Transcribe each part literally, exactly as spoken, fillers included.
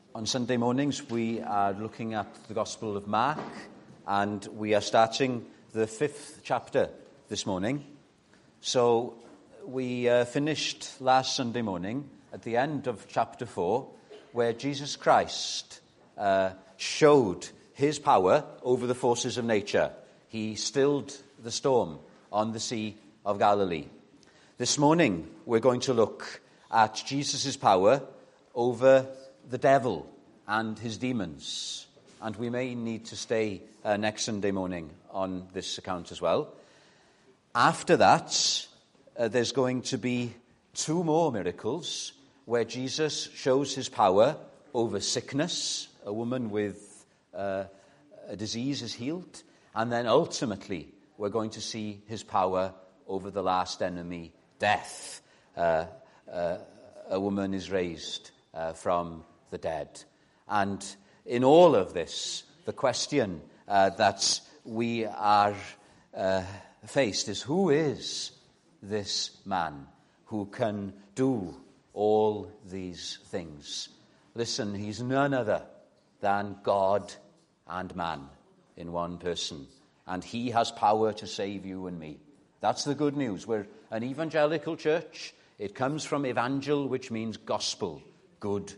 On Sunday mornings, we are looking at the Gospel of Mark, and we are starting the fifth chapter this morning. So we uh, finished last Sunday morning at the end of chapter four, where Jesus Christ uh, showed his power over the forces of nature. He stilled the storm on the Sea of Galilee. This morning, we're going to look at Jesus' power over the devil and his demons. And we may need to stay uh, next Sunday morning on this account as well. After that, uh, there's going to be two more miracles where Jesus shows his power over sickness. A woman with uh, a disease is healed. And then ultimately, we're going to see his power over the last enemy, death. Uh, uh, a woman is raised uh, from the dead. And in all of this, the question uh, that we are uh, faced is, who is this man who can do all these things? Listen, he's none other than God and man in one person. And he has power to save you and me. That's the good news. We're an evangelical church. It comes from evangel, which means gospel, good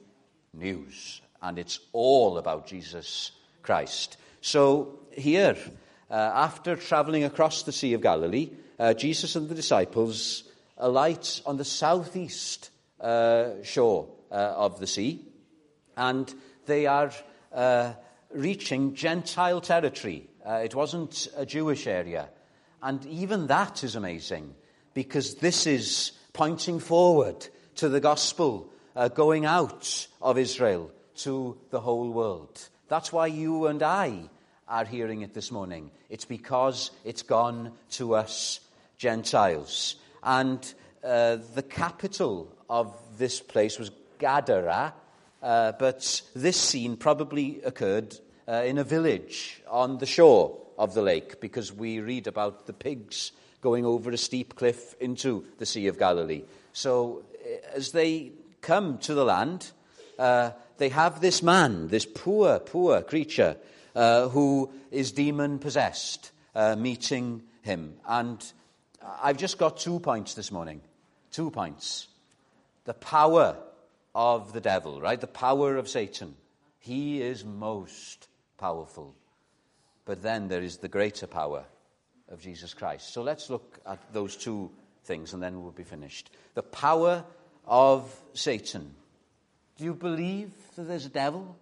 news. And it's all about Jesus Christ. So here, uh, after traveling across the Sea of Galilee, uh, Jesus and the disciples alight on the southeast uh, shore uh, of the sea. And they are uh, reaching Gentile territory. Uh, it wasn't a Jewish area. And even that is amazing, because this is pointing forward to the gospel uh, going out of Israel to the whole world. That's why you and I are hearing it this morning. It's because it's gone to us Gentiles. And uh, the capital of this place was Gadara, uh, but this scene probably occurred uh, in a village on the shore of the lake, because we read about the pigs going over a steep cliff into the Sea of Galilee. So as they come to the land, uh, they have this man, this poor, poor creature uh, who is demon-possessed, uh, meeting him. And I've just got two points this morning. Two points. The power of the devil, right? The power of Satan. He is most powerful. But then there is the greater power of Jesus Christ. So let's look at those two things and then we'll be finished. The power of Satan. Do you believe that there's a devil?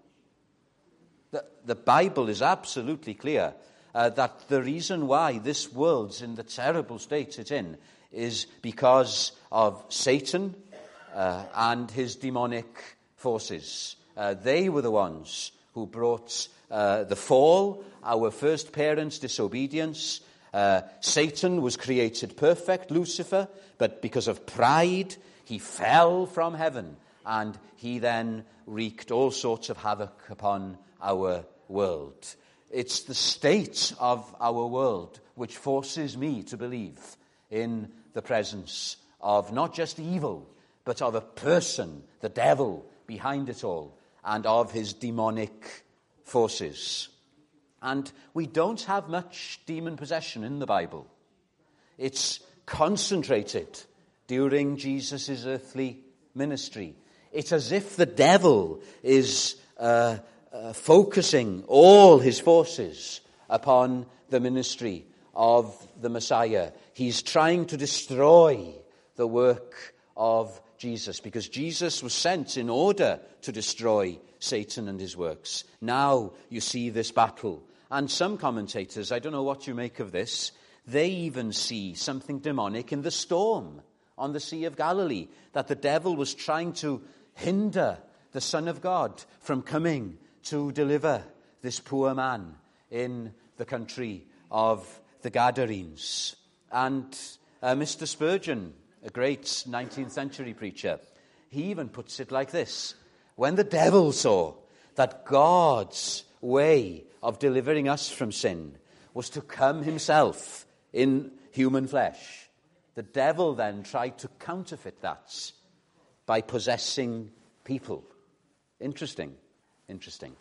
The, the Bible is absolutely clear uh, that the reason why this world's in the terrible state it's in is because of Satan uh, and his demonic forces. Uh, they were the ones who brought uh, the fall, our first parents' disobedience. Uh, Satan was created perfect, Lucifer, but because of pride, he fell from heaven. And he then wreaked all sorts of havoc upon our world. It's the state of our world which forces me to believe in the presence of not just evil, but of a person, the devil, behind it all, and of his demonic forces. And we don't have much demon possession in the Bible. It's concentrated during Jesus' earthly ministry. It's as if the devil is uh, uh, focusing all his forces upon the ministry of the Messiah. He's trying to destroy the work of Jesus, because Jesus was sent in order to destroy Satan and his works. Now you see this battle. And some commentators, I don't know what you make of this, they even see something demonic in the storm on the Sea of Galilee, that the devil was trying to hinder the Son of God from coming to deliver this poor man in the country of the Gadarenes. And uh, Mister Spurgeon, a great nineteenth century preacher, he even puts it like this. When the devil saw that God's way of delivering us from sin was to come himself in human flesh, the devil then tried to counterfeit that by possessing people. Interesting. Interesting.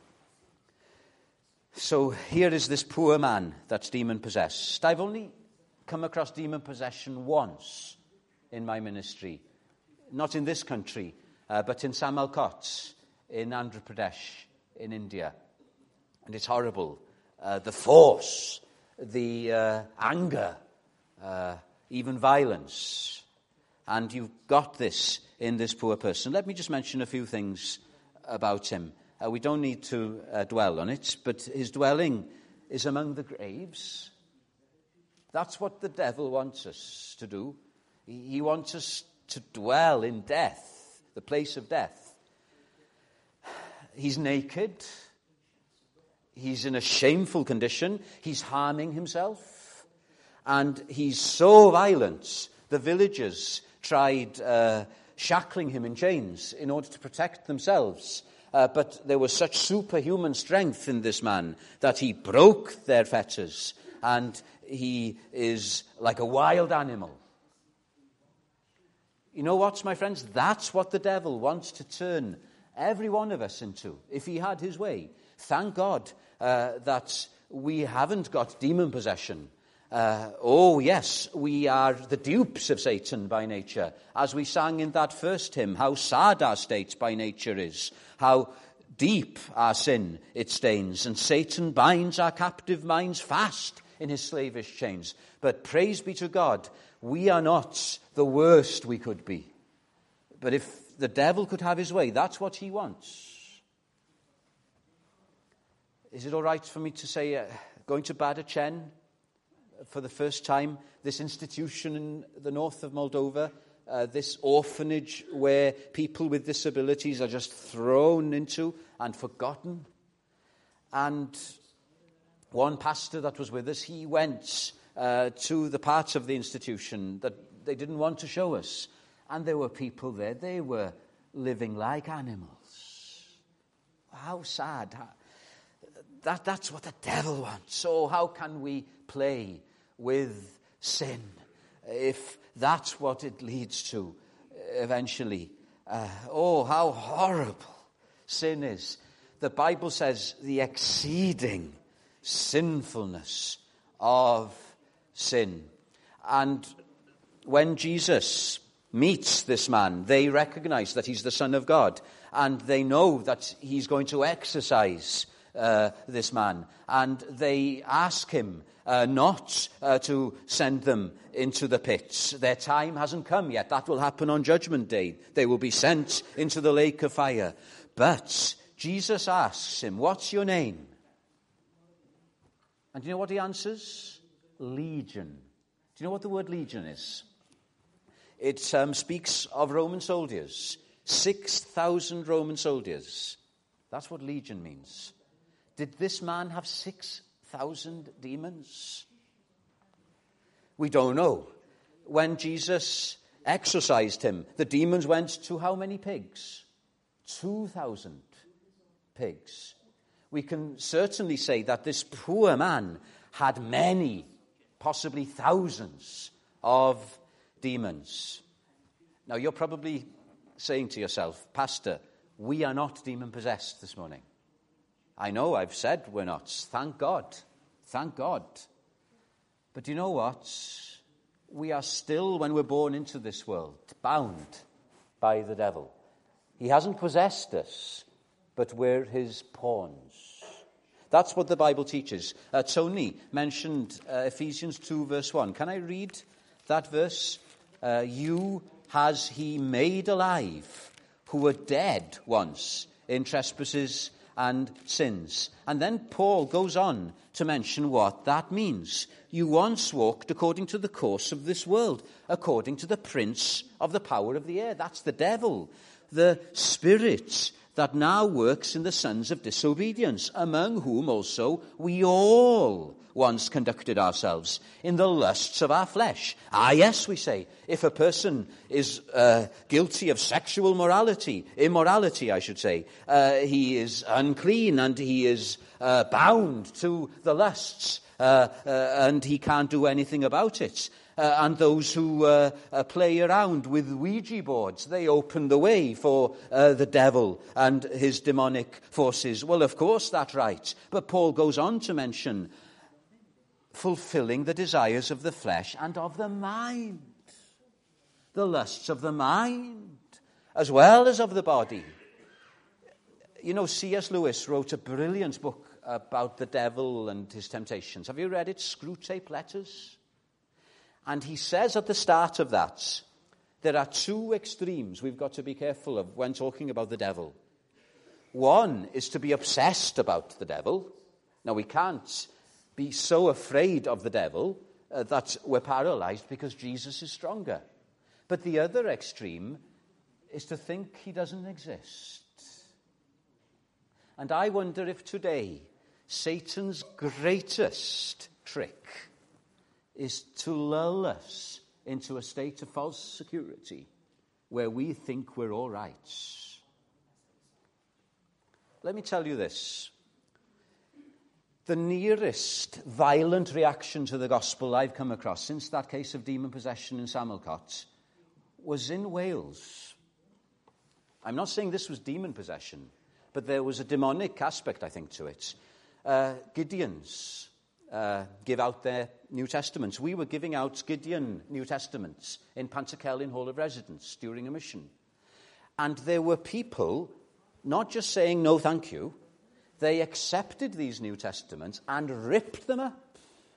So here is this poor man that's demon-possessed. I've only come across demon possession once in my ministry. Not in this country, uh, but in Samalkot, in Andhra Pradesh, in India. And it's horrible. Uh, the force, the uh, anger, uh, even violence. And you've got this in this poor person. Let me just mention a few things about him. Uh, we don't need to uh, dwell on it, but his dwelling is among the graves. That's what the devil wants us to do. He wants us to dwell in death, the place of death. He's naked. He's in a shameful condition. He's harming himself. And he's so violent, the villagers tried uh, shackling him in chains in order to protect themselves. Uh, but there was such superhuman strength in this man that he broke their fetters, and he is like a wild animal. You know what, my friends? That's what the devil wants to turn every one of us into, if he had his way. Thank God uh, that we haven't got demon possession. Uh, oh, yes, we are the dupes of Satan by nature. As we sang in that first hymn, how sad our state by nature is, how deep our sin it stains, and Satan binds our captive minds fast in his slavish chains. But praise be to God, we are not the worst we could be. But if the devil could have his way, that's what he wants. Is it all right for me to say, uh, going to Badachen for the first time, this institution in the north of Moldova, uh, this orphanage where people with disabilities are just thrown into and forgotten? And one pastor that was with us, he went uh, to the parts of the institution that they didn't want to show us. And there were people there, they were living like animals. How sad. How, that, that's what the devil wants. So how can we play with sin if that's what it leads to eventually? Uh, oh, how horrible sin is. The Bible says the exceeding sinfulness of sin. And when Jesus meets this man, they recognize that he's the Son of God, and they know that he's going to exorcise uh, this man, and they ask him uh, not uh, to send them into the pits. Their time hasn't come yet. That will happen on Judgment Day. They will be sent into the lake of fire. But Jesus asks him, "What's your name?" And do you know what he answers? Legion. Do you know what the word legion is? It um, speaks of Roman soldiers. six thousand Roman soldiers. That's what legion means. Did this man have six thousand demons? We don't know. When Jesus exorcised him, the demons went to how many pigs? two thousand pigs. We can certainly say that this poor man had many, possibly thousands of demons. Now, you're probably saying to yourself, "Pastor, we are not demon-possessed this morning." I know, I've said we're not. Thank God. Thank God. But do you know what? We are still, when we're born into this world, bound by the devil. He hasn't possessed us, but we're his pawns. That's what the Bible teaches. Uh, Tony mentioned uh, Ephesians two, verse one. Can I read that verse? Uh, you has he made alive who were dead once in trespasses and sins. And then Paul goes on to mention what that means. You once walked according to the course of this world, according to the prince of the power of the air. That's the devil, the spirit that now works in the sons of disobedience, among whom also we all once conducted ourselves in the lusts of our flesh. Ah, yes, we say, if a person is uh, guilty of sexual morality, immorality, I should say, uh, he is unclean and he is uh, bound to the lusts, uh, uh, and he can't do anything about it. Uh, and those who uh, uh, play around with Ouija boards, they open the way for uh, the devil and his demonic forces. Well, of course, that's right. But Paul goes on to mention fulfilling the desires of the flesh and of the mind. The lusts of the mind, as well as of the body. You know, C S Lewis wrote a brilliant book about the devil and his temptations. Have you read it? Screwtape Letters? And he says at the start of that, there are two extremes we've got to be careful of when talking about the devil. One is to be obsessed about the devil. Now, we can't be so afraid of the devil uh, that we're paralyzed because Jesus is stronger. But the other extreme is to think he doesn't exist. And I wonder if today Satan's greatest trick is to lull us into a state of false security where we think we're all right. Let me tell you this. The nearest violent reaction to the gospel I've come across since that case of demon possession in Samalcott was in Wales. I'm not saying this was demon possession, but there was a demonic aspect, I think, to it. Uh, Gideons uh, give out their New Testaments. We were giving out Gideon New Testaments in Pantycelyn Hall of Residence during a mission. And there were people not just saying, no, thank you. They accepted these New Testaments and ripped them up.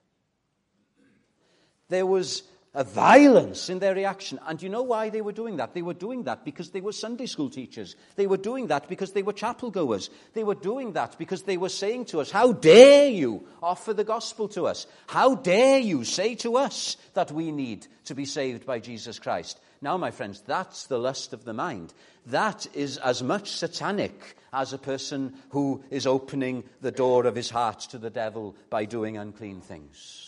There was a violence in their reaction. And you know why they were doing that? They were doing that because they were Sunday school teachers. They were doing that because they were chapel goers. They were doing that because they were saying to us, how dare you offer the gospel to us? How dare you say to us that we need to be saved by Jesus Christ? Now, my friends, that's the lust of the mind. That is as much satanic as a person who is opening the door of his heart to the devil by doing unclean things.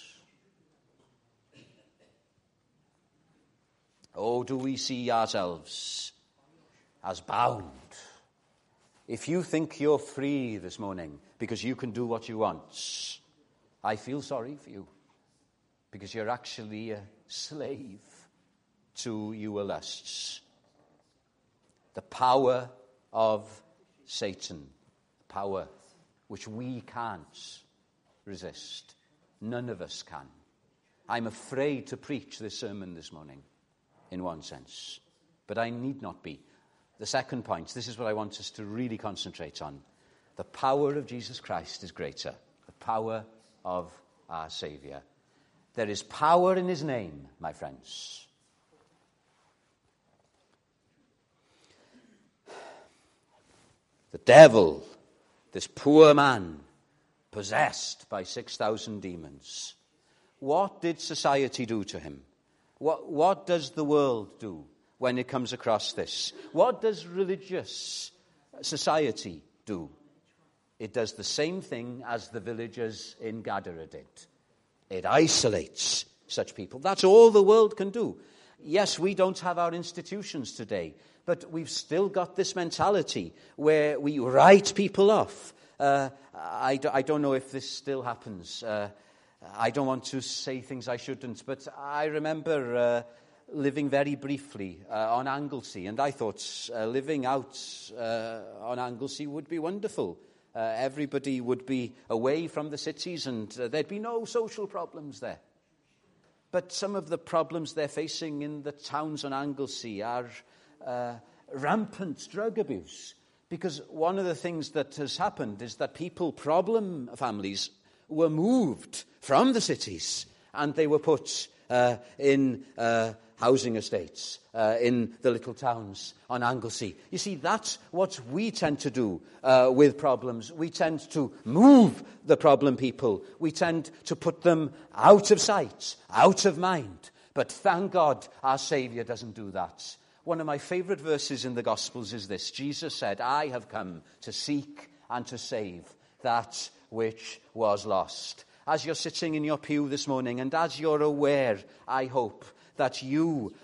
Oh, do we see ourselves as bound? If you think you're free this morning because you can do what you want, I feel sorry for you, because you're actually a slave to your lusts. The power of Satan, power which we can't resist. None of us can. I'm afraid to preach this sermon this morning, in one sense, but I need not be. The second point, this is what I want us to really concentrate on. The power of Jesus Christ is greater. The power of our Saviour. There is power in his name, my friends. The devil, this poor man, possessed by six thousand demons. What did society do to him? What, what does the world do when it comes across this? What does religious society do? It does the same thing as the villagers in Gadara did. It isolates such people. That's all the world can do. Yes, we don't have our institutions today, but we've still got this mentality where we write people off. Uh, I, I don't know if this still happens. Uh, I don't want to say things I shouldn't, but I remember uh, living very briefly uh, on Anglesey, and I thought uh, living out uh, on Anglesey would be wonderful. Uh, everybody would be away from the cities, and uh, there'd be no social problems there. But some of the problems they're facing in the towns on Anglesey are uh, rampant drug abuse. Because one of the things that has happened is that people, problem families, were moved from the cities and they were put uh, in uh, housing estates uh, in the little towns on Anglesey. You see, that's what we tend to do uh, with problems. We tend to move the problem people. We tend to put them out of sight, out of mind. But thank God our Saviour doesn't do that. One of my favorite verses in the Gospels is this. Jesus said, I have come to seek and to save that which was lost. As you're sitting in your pew this morning, and as you're aware, I hope, that you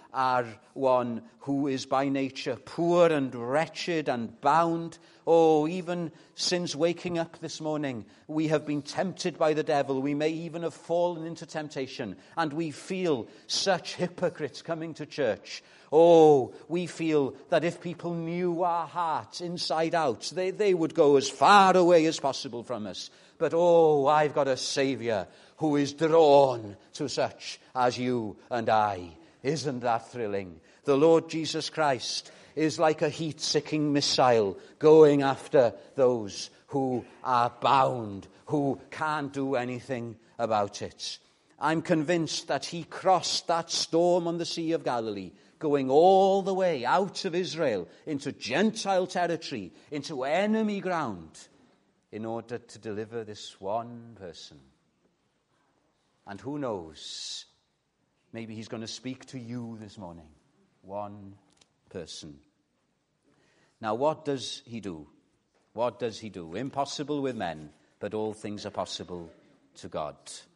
are one who is by nature poor and wretched and bound. Oh, even since waking up this morning, we have been tempted by the devil. We may even have fallen into temptation, and we feel such hypocrites coming to church. Oh, we feel that if people knew our hearts inside out, they, they would go as far away as possible from us. But oh, I've got a Saviour who is drawn to such as you and I. Isn't that thrilling? The Lord Jesus Christ is like a heat-seeking missile going after those who are bound, who can't do anything about it. I'm convinced that he crossed that storm on the Sea of Galilee, going all the way out of Israel into Gentile territory, into enemy ground, in order to deliver this one person. And who knows, maybe he's going to speak to you this morning. One person. Now, what does he do? What does he do? Impossible with men, but all things are possible to God.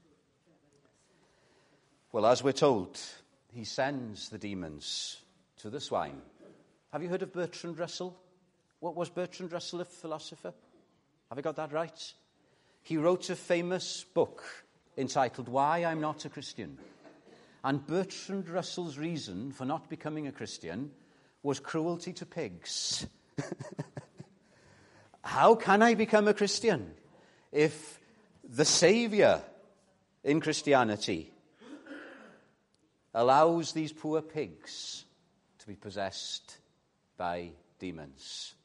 Well, as we're told, he sends the demons to the swine. Have you heard of Bertrand Russell? What was Bertrand Russell, a philosopher? Have I got that right? He wrote a famous book entitled Why I'm Not a Christian. And Bertrand Russell's reason for not becoming a Christian was cruelty to pigs. How can I become a Christian if the Saviour in Christianity allows these poor pigs to be possessed by demons?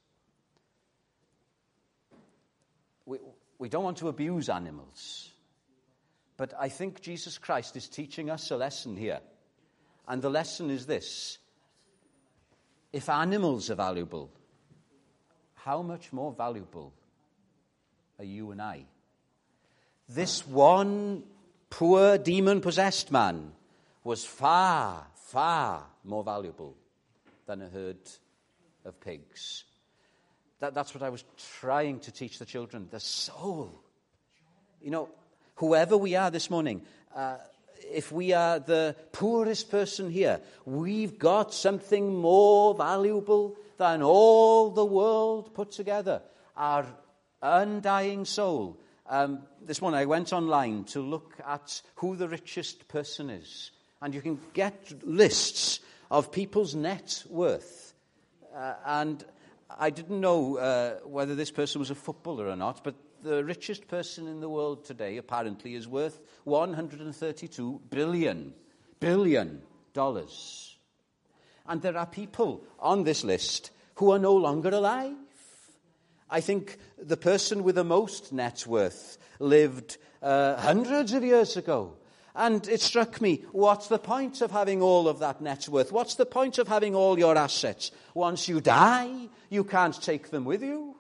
We, we don't want to abuse animals. But I think Jesus Christ is teaching us a lesson here. And the lesson is this. If animals are valuable, how much more valuable are you and I? This one poor demon-possessed man was far, far more valuable than a herd of pigs. That, that's what I was trying to teach the children. The soul. You know, whoever we are this morning, uh, if we are the poorest person here, we've got something more valuable than all the world put together. Our undying soul. Um, this morning I went online to look at who the richest person is. And you can get lists of people's net worth. Uh, and I didn't know uh, whether this person was a footballer or not, but the richest person in the world today apparently is worth one hundred thirty-two billion, billion dollars. And there are people on this list who are no longer alive. I think the person with the most net worth lived uh, hundreds of years ago. And it struck me, what's the point of having all of that net worth? What's the point of having all your assets? Once you die, you can't take them with you.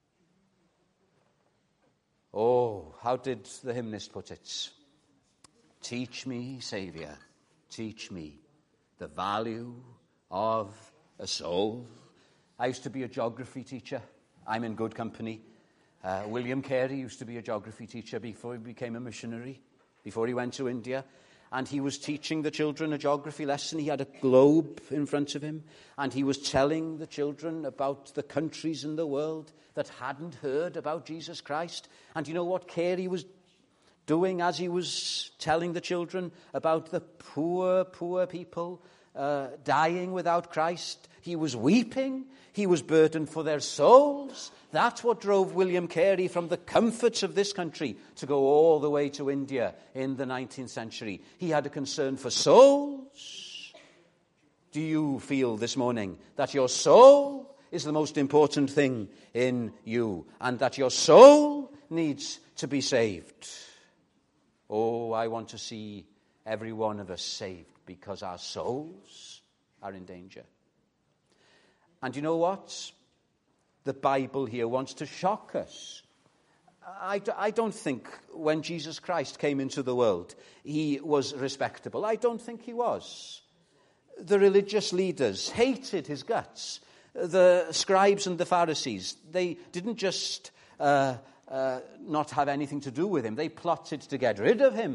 Oh, how did the hymnist put it? Teach me, Saviour, teach me the value of a soul. I used to be a geography teacher. I'm in good company. Uh, William Carey used to be a geography teacher before he became a missionary, before he went to India. And he was teaching the children a geography lesson. He had a globe in front of him. And he was telling the children about the countries in the world that hadn't heard about Jesus Christ. And you know what Carey was doing as he was telling the children about the poor, poor people uh, dying without Christ? He was weeping. He was burdened for their souls. That's what drove William Carey from the comforts of this country to go all the way to India in the nineteenth century. He had a concern for souls. Do you feel this morning that your soul is the most important thing in you and that your soul needs to be saved? Oh, I want to see every one of us saved because our souls are in danger. And you know what? The Bible here wants to shock us. I, I don't think when Jesus Christ came into the world, he was respectable. I don't think he was. The religious leaders hated his guts. The scribes and the Pharisees, they didn't just uh, uh, not have anything to do with him. They plotted to get rid of him.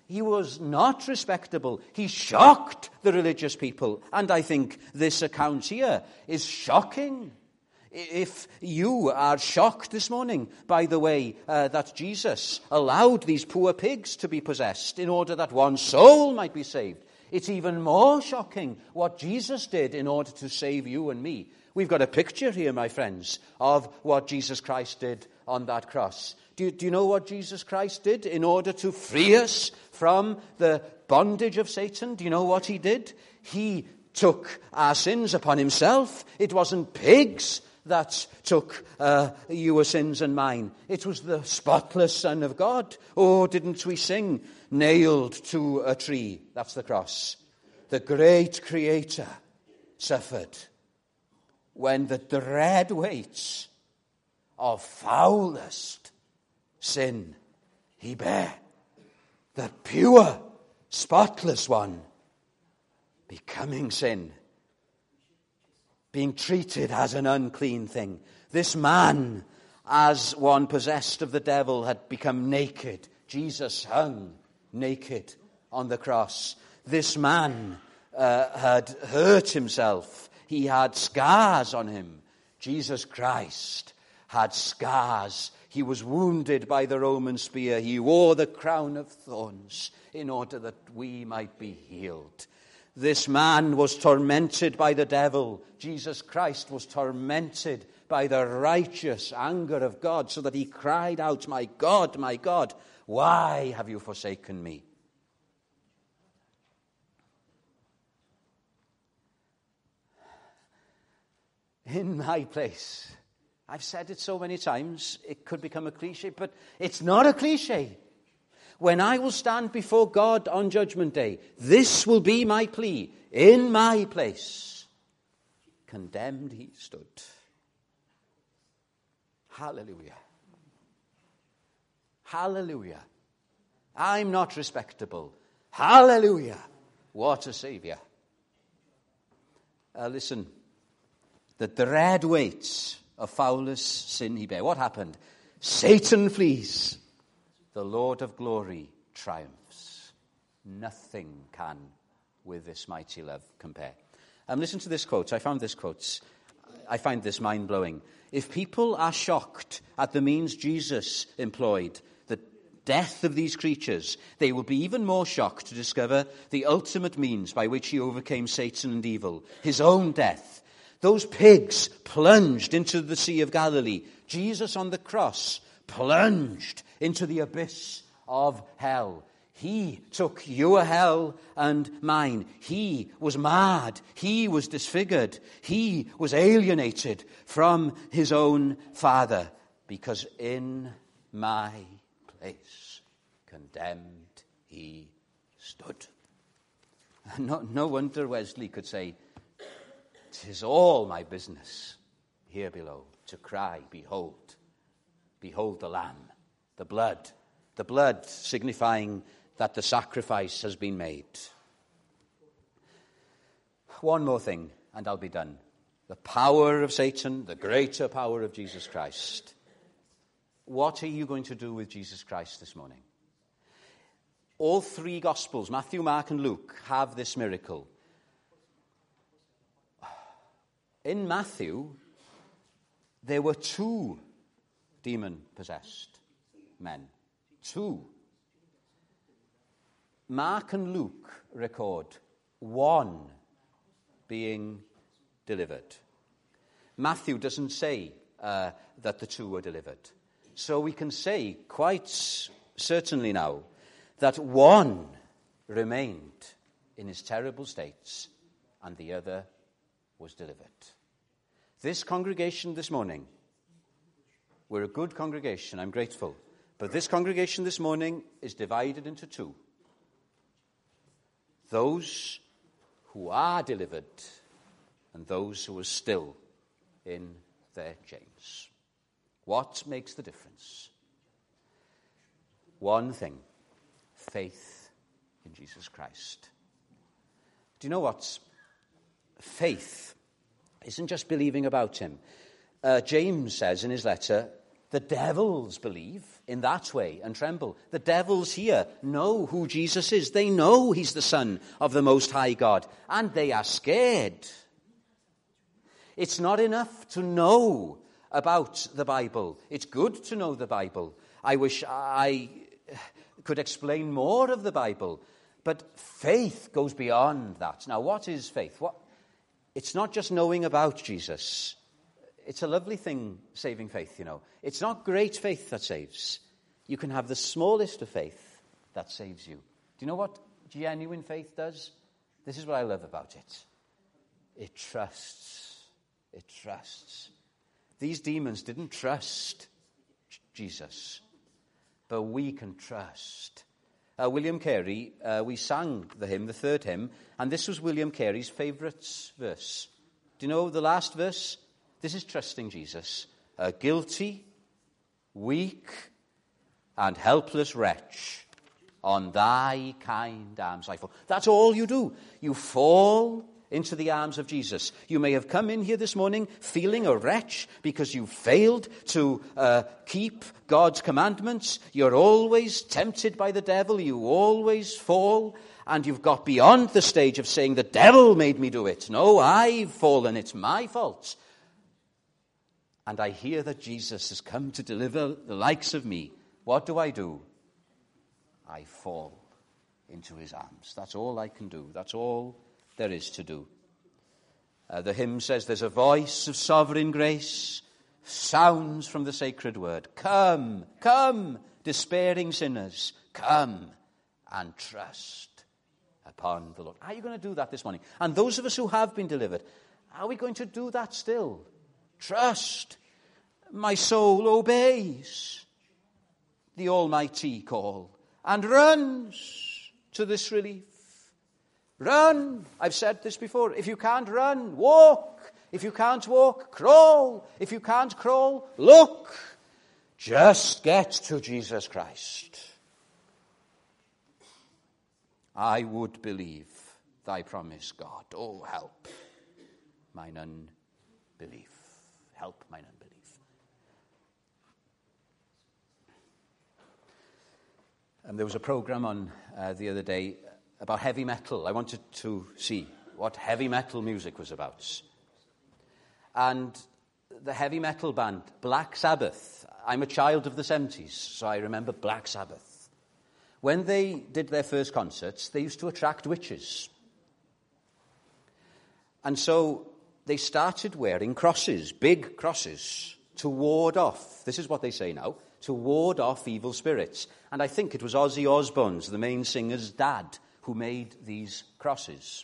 He was not respectable. He shocked the religious people. And I think this account here is shocking. If you are shocked this morning by the way uh, that Jesus allowed these poor pigs to be possessed in order that one soul might be saved, it's even more shocking what Jesus did in order to save you and me. We've got a picture here, my friends, of what Jesus Christ did on that cross. Do you, do you know what Jesus Christ did in order to free us from the bondage of Satan? Do you know what he did? He took our sins upon himself. It wasn't pigs that took uh, your sins and mine. It was the spotless Son of God. Oh, didn't we sing, nailed to a tree? That's the cross. The great Creator suffered when the dread weights of foulest sin he bare. The pure, spotless one, becoming sin, being treated as an unclean thing. This man, as one possessed of the devil, had become naked. Jesus hung naked on the cross. This man uh, had hurt himself. He had scars on him. Jesus Christ had scars. He was wounded by the Roman spear. He wore the crown of thorns in order that we might be healed. This man was tormented by the devil. Jesus Christ was tormented by the righteous anger of God, so that he cried out, "My God, my God, why have you forsaken me?" In my place. I've said it so many times, it could become a cliche, but it's not a cliche. When I will stand before God on Judgment Day, this will be my plea. In my place, condemned he stood. Hallelujah. Hallelujah. I'm not respectable. Hallelujah. What a Savior. Uh, listen, the dread weights of foulest sin he bare. What happened? Satan flees. The Lord of glory triumphs. Nothing can, with this mighty love, compare. Um, listen to this quote. I found this quote. I find this mind-blowing. If people are shocked at the means Jesus employed, the death of these creatures, they will be even more shocked to discover the ultimate means by which he overcame Satan and evil, his own death. Those pigs plunged into the Sea of Galilee. Jesus on the cross plunged into the abyss of hell. He took your hell and mine. He was marred. He was disfigured. He was alienated from his own Father, because in my place condemned he stood. No, no wonder Wesley could say, "'Tis all my business here below to cry, behold, behold the Lamb, the blood, the blood signifying that the sacrifice has been made." One more thing, and I'll be done. The power of Satan, the greater power of Jesus Christ. What are you going to do with Jesus Christ this morning? All three Gospels, Matthew, Mark, and Luke, have this miracle. In Matthew, there were two demon-possessed men. Two. Mark and Luke record one being delivered. Matthew doesn't say uh, that the two were delivered. So we can say quite certainly now that one remained in his terrible states and the other was delivered. This congregation this morning, we're a good congregation, I'm grateful, but this congregation this morning is divided into two. Those who are delivered and those who are still in their chains. What makes the difference? One thing: faith in Jesus Christ. Do you know what? Faith isn't just believing about him. Uh, James says in his letter, The devils believe in that way and tremble. The devils here know who Jesus is. They know he's the Son of the Most High God, and they are scared. It's not enough to know about the Bible. It's good to know the Bible. I wish I could explain more of the Bible, but faith goes beyond that. Now, what is faith? What? It's not just knowing about Jesus. It's a lovely thing, saving faith, you know. It's not great faith that saves. You can have the smallest of faith that saves you. Do you know what genuine faith does? This is what I love about it. It trusts. It trusts. These demons didn't trust Jesus, but we can trust. Uh, William Carey, uh, we sang the hymn, the third hymn, and this was William Carey's favourite verse. Do you know the last verse? This is trusting Jesus. A guilty, weak, and helpless wretch, on thy kind arms I fall. That's all you do. You fall into the arms of Jesus. You may have come in here this morning feeling a wretch because you failed to uh, keep God's commandments. You're always tempted by the devil. You always fall. And you've got beyond the stage of saying, the devil made me do it. No, I've fallen. It's my fault. And I hear that Jesus has come to deliver the likes of me. What do I do? I fall into his arms. That's all I can do. That's all there is to do. Uh, the hymn says, there's a voice of sovereign grace, sounds from the sacred word. Come, come, despairing sinners, come and trust upon the Lord. Are you going to do that this morning? And those of us who have been delivered, are we going to do that still? Trust. My soul obeys the almighty call and runs to this relief. Run. I've said this before. If you can't run, walk. If you can't walk, crawl. If you can't crawl, look. Just get to Jesus Christ. I would believe thy promise, God. Oh, help mine unbelief. Help mine unbelief. And there was a program on uh, the other day about heavy metal. I wanted to see what heavy metal music was about. And the heavy metal band, Black Sabbath. I'm a child of the seventies, so I remember Black Sabbath. When they did their first concerts, they used to attract witches. And so they started wearing crosses, big crosses, to ward off, this is what they say now, to ward off evil spirits. And I think it was Ozzy Osbourne's, the main singer's dad, who made these crosses.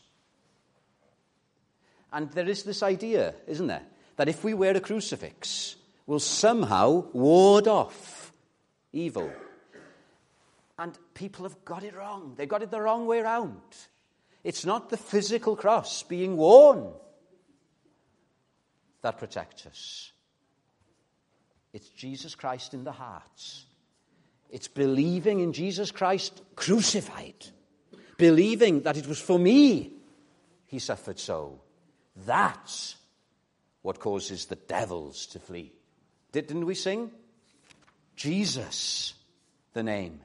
And there is this idea, isn't there, that if we wear a crucifix, we'll somehow ward off evil. And people have got it wrong. They've got it the wrong way around. It's not the physical cross being worn that protects us. It's Jesus Christ in the heart. It's believing in Jesus Christ crucified. Believing that it was for me he suffered so. That's what causes the devils to flee. Didn't we sing? Jesus, the name.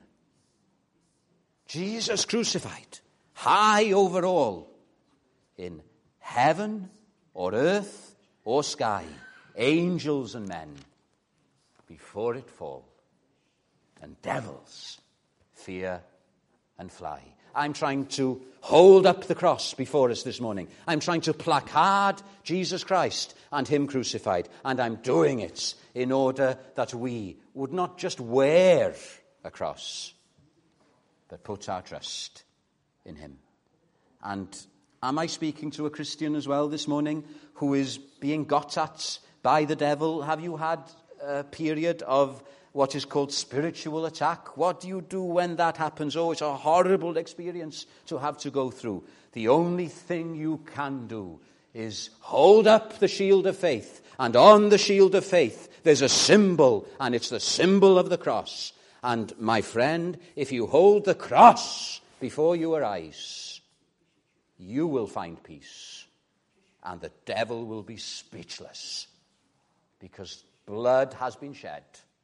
Jesus crucified, high over all, in heaven or earth or sky, angels and men, before it fall, and devils fear and fly. I'm trying to hold up the cross before us this morning. I'm trying to placard Jesus Christ and him crucified. And I'm doing it in order that we would not just wear a cross, but put our trust in him. And am I speaking to a Christian as well this morning who is being got at by the devil? Have you had a period of what is called spiritual attack? What do you do when that happens? Oh, it's a horrible experience to have to go through. The only thing you can do is hold up the shield of faith. And on the shield of faith, there's a symbol, and it's the symbol of the cross. And my friend, if you hold the cross before your eyes, you will find peace. And the devil will be speechless, because blood has been shed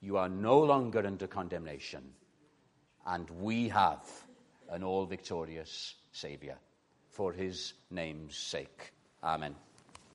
you are no longer under condemnation, and we have an all-victorious Saviour, for his name's sake. Amen.